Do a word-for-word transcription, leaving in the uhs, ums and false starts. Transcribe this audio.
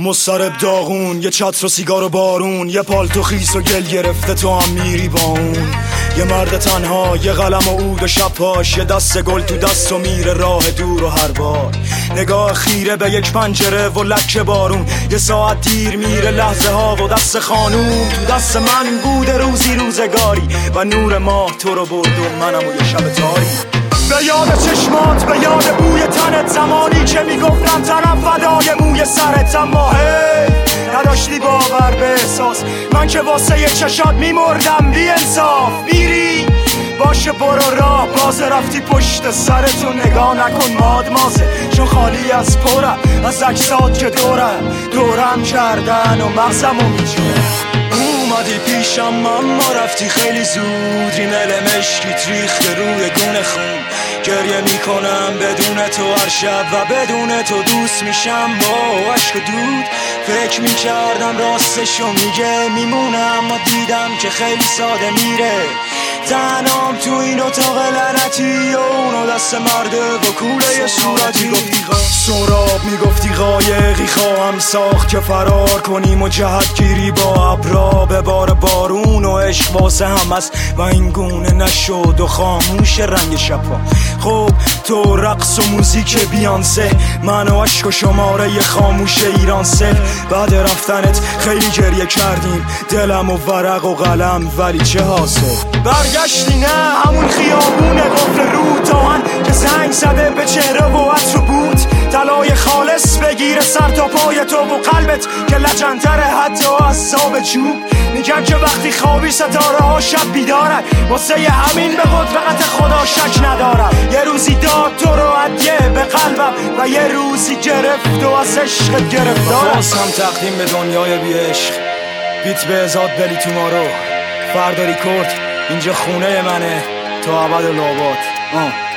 مضطرب داغون، یه چتر و سیگار و بارون، یه پالتو خیس و گل گرفته تو هم میری با اون. یه مرد تنها، یه قلم و عود و شب پاش، یه دست گل تو دست و میره راه دور و هر بار نگاه خیره به یک پنجره و لکه بارون. یه ساعت دیر میره لحظه ها و دست خانوم تو دست من بوده روزی روزگاری و نور ماه تو رو برد و منم و یه شب تاری. به یاد چشمات، به یاد بوی تنت، زمانی که میگفتم تنم فدای موی سرت، اما هی نداشتی باور به احساس من که واسه یه چشات میمردم بی انصاف. میری باشه برو راه بازه، رفتی پشت سرتو نگاه نکن ماد مازه، چون خالی از پرم از اجساد که دورم دورم کردن و مغزمو میجونه. اومدی پیشم اما رفتی خیلی زود، ریمل مشکیت ریخته روی گونه خون. گریه میکنم بدون تو هر شب و بدون تو دوست میشم با عشق و دود. فکر میکردم راستشو میگه میمونم، اما دیدم که خیلی ساده میره. تنام تو این اتاق لعنتی و اونو دست مرده و کوله یه صورتی. سراب میگفتی قایقی خواهم ساخت که فرار کنیم و جهت گیری با ابرا به بار بارون و عشق واسه هم است و این گونه نشد و خاموش رنگ شبا. خب تو رقص و موزیک بیانسه، من و عشق و شماره خاموش ایران سه. بعد رفتنت خیلی گریه کردیم دلم و ورق و قلم، ولی چه حاصل؟ برگشتی نه همون خیابونه قفل رو تاهن که زنگ زده به چهره و عطر و بود. طلای خالص بگیره سر تا پای تو و قلبت که لجنتره حتی از صاب جوب. میگن که وقتی خوابی ستاره ها شب بیدارن، واسه همین به قدرت خدا شک ندارم. یه روزی داد تو رو هدیه به قلبم و یه روزی گرفت و از عشقت گرفتارم. باز هم تقدیم به دنیای بی عشق، بیت به ازاد بلی تومارو. فردا ریکورد، اینجا خونه منه تا ابد و لابد.